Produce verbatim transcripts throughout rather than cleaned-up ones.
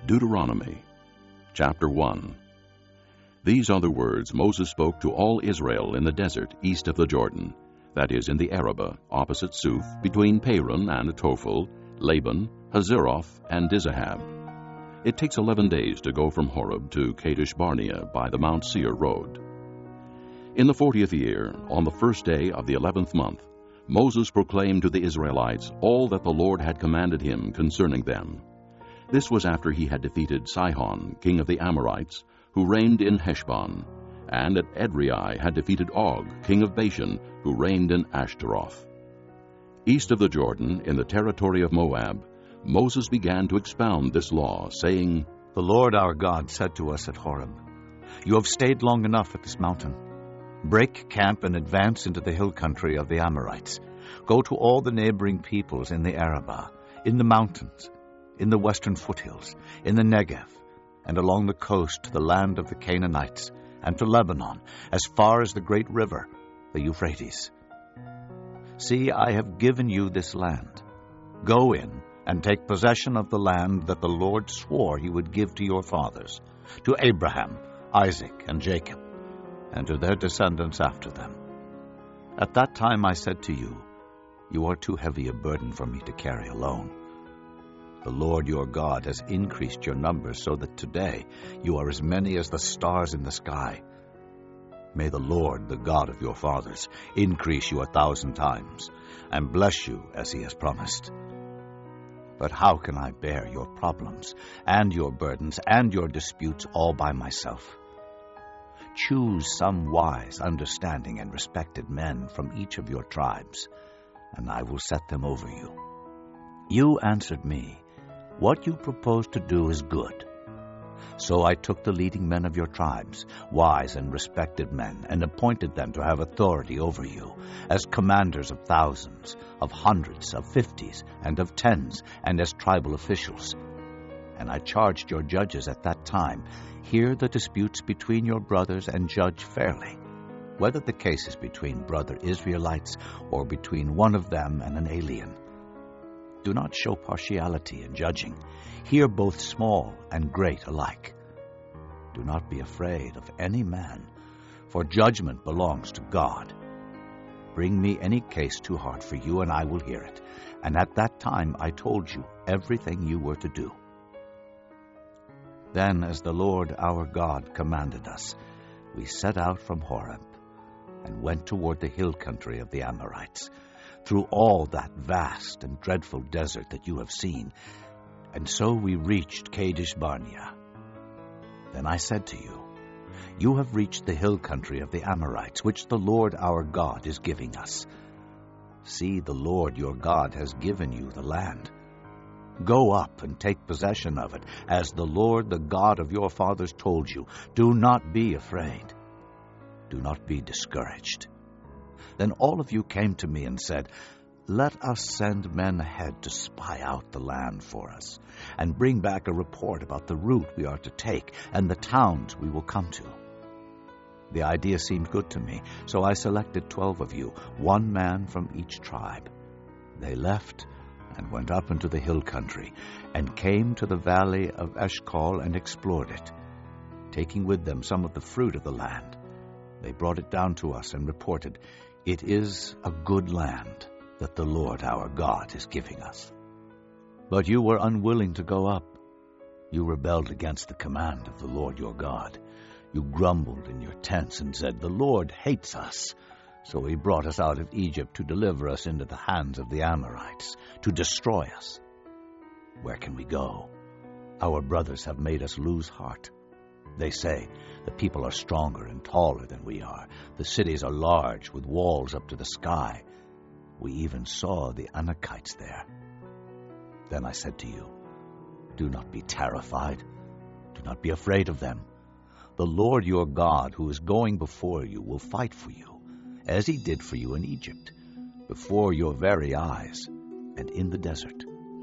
Deuteronomy chapter one. These are the words Moses spoke to all Israel in the desert east of the Jordan, that is, in the Arabah, opposite Suph, between Paran and Tophel, Laban, Hazeroth, and Dizahab. It takes eleven days to go from Horeb to Kadesh Barnea by the Mount Seir road. In the fortieth year, on the first day of the eleventh month, Moses proclaimed to the Israelites all that the Lord had commanded him concerning them. This was after he had defeated Sihon, king of the Amorites, who reigned in Heshbon, and at Edrei had defeated Og, king of Bashan, who reigned in Ashtaroth. East of the Jordan, in the territory of Moab, Moses began to expound this law, saying, The Lord our God said to us at Horeb, You have stayed long enough at this mountain. Break camp and advance into the hill country of the Amorites. Go to all the neighboring peoples in the Arabah, in the mountains, in the western foothills, in the Negev, and along the coast to the land of the Canaanites, and to Lebanon, as far as the great river, the Euphrates. See, I have given you this land. Go in and take possession of the land that the Lord swore he would give to your fathers, to Abraham, Isaac, and Jacob, and to their descendants after them. At that time I said to you, You are too heavy a burden for me to carry alone. The Lord your God has increased your numbers so that today you are as many as the stars in the sky. May the Lord, the God of your fathers, increase you a thousand times, and bless you as he has promised. But how can I bear your problems, and your burdens, and your disputes all by myself? Choose some wise, understanding, and respected men from each of your tribes, and I will set them over you. You answered me, What you propose to do is good. So I took the leading men of your tribes, wise and respected men, and appointed them to have authority over you, as commanders of thousands, of hundreds, of fifties, and of tens, and as tribal officials. And I charged your judges at that time, Hear the disputes between your brothers and judge fairly, whether the case is between brother Israelites or between one of them and an alien. Do not show partiality in judging. Hear both small and great alike. Do not be afraid of any man, for judgment belongs to God. Bring me any case too hard for you, and I will hear it. And at that time I told you everything you were to do. Then, as the Lord our God commanded us, we set out from Horeb and went toward the hill country of the Amorites, through all that vast and dreadful desert that you have seen, and so we reached Kadesh Barnea. Then I said to you, You have reached the hill country of the Amorites, which the Lord our God is giving us. See, the Lord your God has given you the land. Go up and take possession of it, as the Lord the God of your fathers told you. Do not be afraid. Do not be discouraged. Then all of you came to me and said, Let us send men ahead to spy out the land for us, and bring back a report about the route we are to take and the towns we will come to. The idea seemed good to me, so I selected twelve of you, one man from each tribe. They left and went up into the hill country, and came to the valley of Eshcol and explored it, taking with them some of the fruit of the land. They brought it down to us and reported, It is a good land that the Lord our God is giving us. But you were unwilling to go up. You rebelled against the command of the Lord your God. You grumbled in your tents and said, The Lord hates us. So he brought us out of Egypt to deliver us into the hands of the Amorites, to destroy us. Where can we go? Our brothers have made us lose heart. They say, The people are stronger and taller than we are. The cities are large, with walls up to the sky. We even saw the Anakites there. Then I said to you, Do not be terrified. Do not be afraid of them. The Lord your God, who is going before you, will fight for you, as he did for you in Egypt, before your very eyes, and in the desert.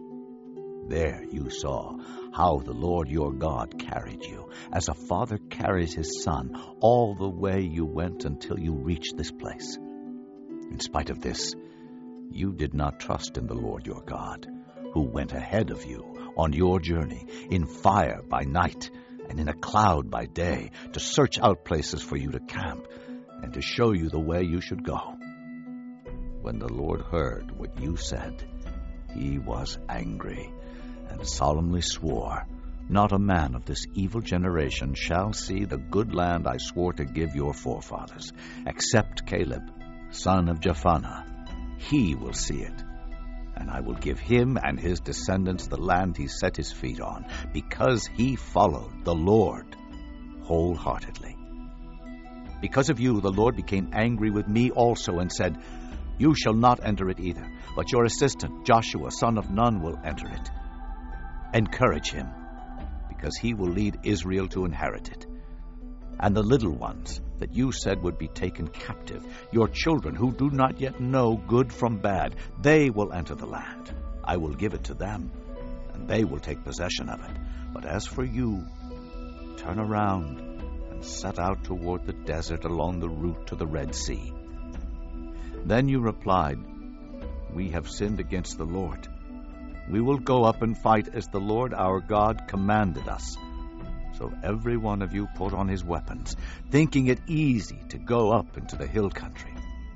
There you saw how the Lord your God carried you, as a father carries his son, all the way you went until you reached this place. In spite of this, you did not trust in the Lord your God, who went ahead of you, on your journey, in fire by night and in a cloud by day, to search out places for you to camp and to show you the way you should go. When the Lord heard what you said, he was angry and solemnly swore, "Not a man of this evil generation shall see the good land I swore to give your forefathers, except Caleb, son of Jephunneh. He will see it, and I will give him and his descendants the land he set his feet on, because he followed the Lord wholeheartedly. Because of you, the Lord became angry with me also and said, 'You shall not enter it either, but your assistant, Joshua, son of Nun, will enter it.' Encourage him, because he will lead Israel to inherit it. And the little ones that you said would be taken captive, your children who do not yet know good from bad, they will enter the land. I will give it to them, and they will take possession of it. But as for you, turn around and set out toward the desert along the route to the Red Sea." Then you replied, "We have sinned against the Lord. We will go up and fight as the Lord our God commanded us." So every one of you put on his weapons, thinking it easy to go up into the hill country.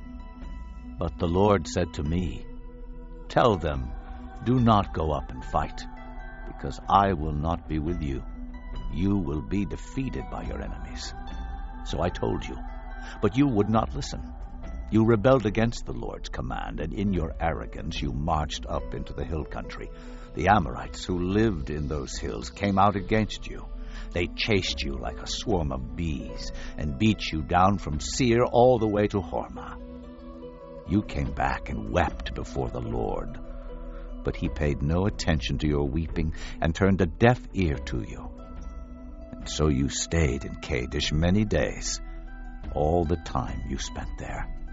But the Lord said to me, "Tell them, do not go up and fight, because I will not be with you. You will be defeated by your enemies." So I told you, but you would not listen. You rebelled against the Lord's command, and in your arrogance you marched up into the hill country. The Amorites who lived in those hills came out against you. They chased you like a swarm of bees and beat you down from Seir all the way to Hormah. You came back and wept before the Lord, but he paid no attention to your weeping and turned a deaf ear to you. And so you stayed in Kadesh many days, all the time you spent there.